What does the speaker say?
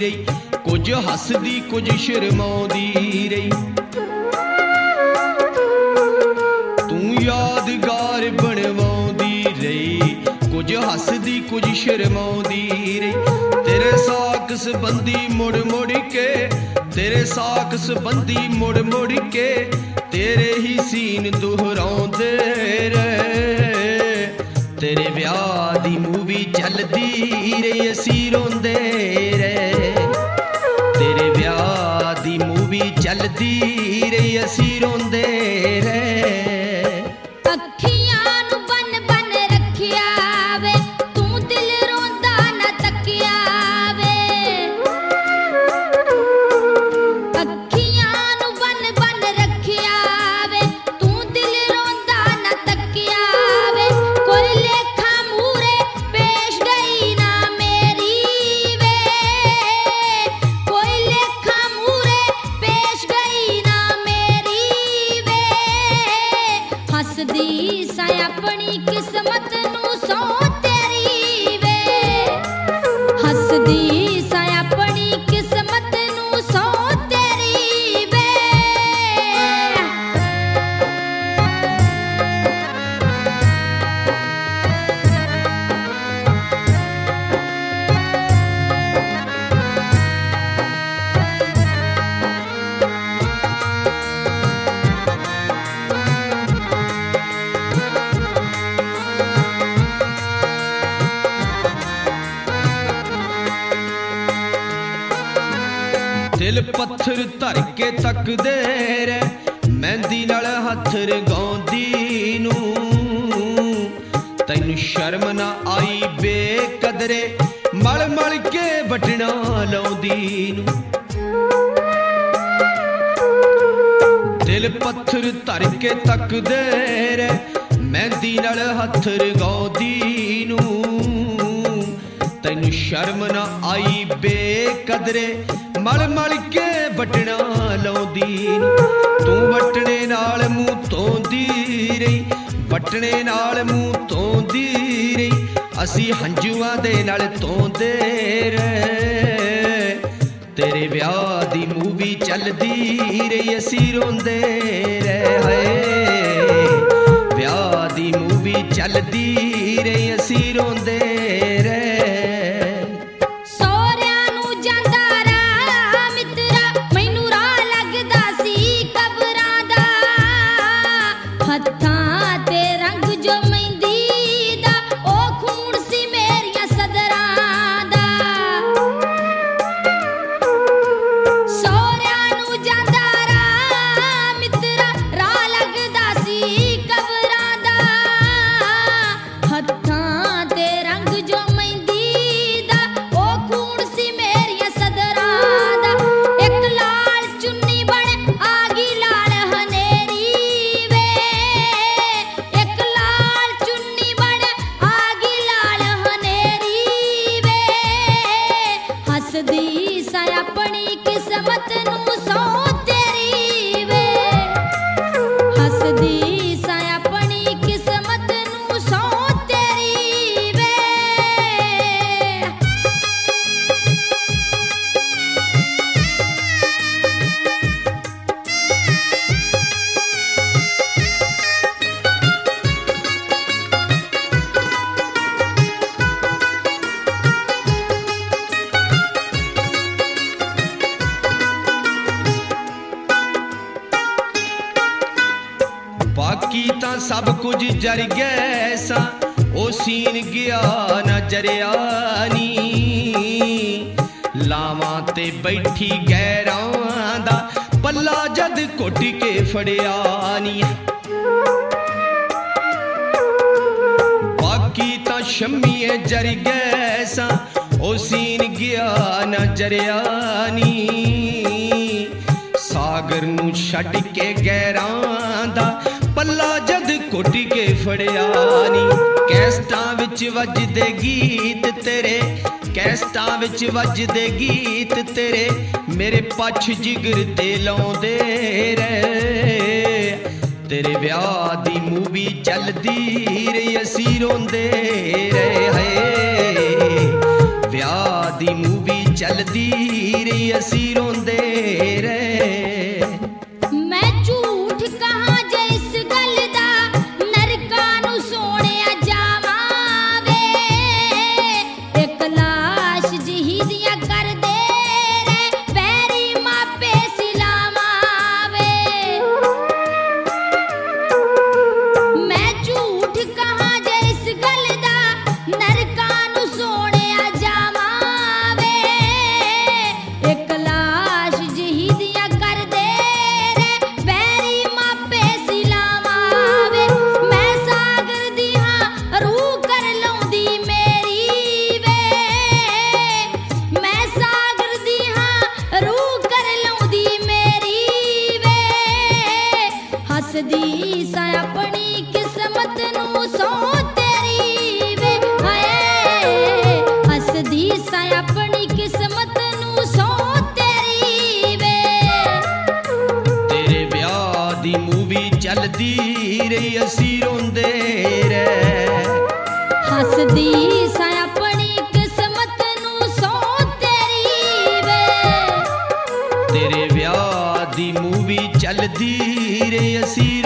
रही, कुछ हसदी कुछ शर्माउंदी रही। तू यादगार बनवाउंदी रही, कुछ हसदी कुछ शर्माउंदी रही। तेरे साक संबंधी मुड़ मुड़ के, तेरे साक संबंधी मुड़ मुड़ के तेरे ही सीन दोहराउंदे रहे। तेरे ब्याह दी मूवी चलदी रही, असी रोंदे रहे। तेरे ब्याह दी मूवी चलदी रही, असी रोंदे रहे। अपनी किस्मत नू सौ तेरी वे, हसदी सा अपनी किस्मत नू सौ तेरी वे। दिल पत्थर धर के तकदे रे, मेहंदी नाल हथ रगाउंदी नू। तैनू शर्म ना आई बेकदरे, मल मल के बटना लाउंदी नू। दिल पत्थर धर के तकदे रे, मेहंदी नाल हथ रगाउंदी नू। तैनू शर्म ना आई बेकदरे, मल मल के बटना लाउंदी। तू बटने नाल मूंह धोंदी रही, बटने नाल मूंह धोंदी रही। असी हंजुआं दे नाल धोंदे रहे। तेरे ब्याह दी मूवी चलदी रही, असी रोंदे रहे। ब्याह दी मूवी चलदी रही, असी रोंदे रहे। हसदी सा अपनी किस्मत नू सौ तेरी वे, हसदी सा अपनी किस्मत नू सौ तेरी वे। बाकी तां सब कुछ जर गया सा, ओ सीन गया ना जरिया नी। लावां ते बैठी गैरां दा पल्ला जद घुट के फड़िया नी। बाकी तां शम्मीए जर गया सा, ओ सीन गया ना जरिया नी। सागर नू छड्ड के गैरां दा पल्ला जद घुट के फड़िया नी। कैस्टां विच वजदे गीत तेरे, कैस्टां विच वजदे गीत तेरे, मेरे पछ जिगर ते लाउंदे रहे। तेरे ब्याह दी मूवी चलदी रही, असी रोंदे रहे। ब्याह दी मूवी ਚੱਲਦੀ ਰਹੀ ਅਸੀਂ ਰੋਂਦੇ ਰਹੇ। ਮੈਂ ਝੂਠ ਕਹਾਂ ਜੇ ਇਸ ਗੱਲ ਦਾ, ਨਰਕਾਂ ਨੂੰ ਸੋਹਣਿਆ ਜਾਵਾਂ ਵੇ। ਇੱਕ ਲਾਸ਼ ਜਿਹੀ ਦੀਆਂ ਕਰਦੇ ਰਹੇ, ਪੈਰੀ ਮਾਪੇ ਸਿਲਾਵਾਂ ਵੇ। ਮੈਂ ਝੂਠ ਕਹਾਂ ਜੇ ਇਸ ਗੱਲ ਦਾ, ਨਰਕਾਂ ਨੂੰ ਸੋਹਣਿਆ ਜਾਵਾਂ ਵੇ। ਇੱਕ ਲਾਸ਼ ਜਿਹੀ ਦੀਆਂ ਕਰਦੇ ਰਹੇ, ਪੈਰੀ ਮਾਪੇ ਸਿਲਾਵਾਂ ਵੇ। ਮੈਂ ਸਾਗਰ ਦੀ ਹਾਂ ਰੂਹ ਕਰ ਲਾਉਂਦੀ ਮੇਰੀ ਵੇ। ਮੈਂ ਸਾਗਰ ਦੀ ਹਾਂ ਰੂਹ ਕਰ ਲਾਉਂਦੀ ਮੇਰੀ ਵੇ। ਹੱਸਦੀ ਸਾਂ ਆਪਣੀ ਕਿਸਮਤ ਨੂੰ ਸਹੁੰ ਤੇਰੀ ਵੇ। ਹਾਏ ਹੱਸਦੀ ਸਾਂ ਆਪਣੀ ਕਿਸਮਤ ਨੂੰ ਸਹੁੰ ਤੇਰੀ ਵੇ। ਤੇਰੇ ਵਿਆਹ ਦੀ ਮੂਵੀ ਚੱਲਦੀ ਰਹੀ ਅਸੀਂ ਰੋਂਦੇ ਰਹੇ। ਹੱਸਦੀ ਸਾਂ ਆਪਣੀ ਕਿਸਮਤ ਨੂੰ ਸਹੁੰ ਤੇਰੀ ਵੇ। ਤੇਰੇ ਵਿਆਹ ਦੀ ਮੂਵੀ ਚੱਲਦੀ ਰਹੀ ਅਸੀਂ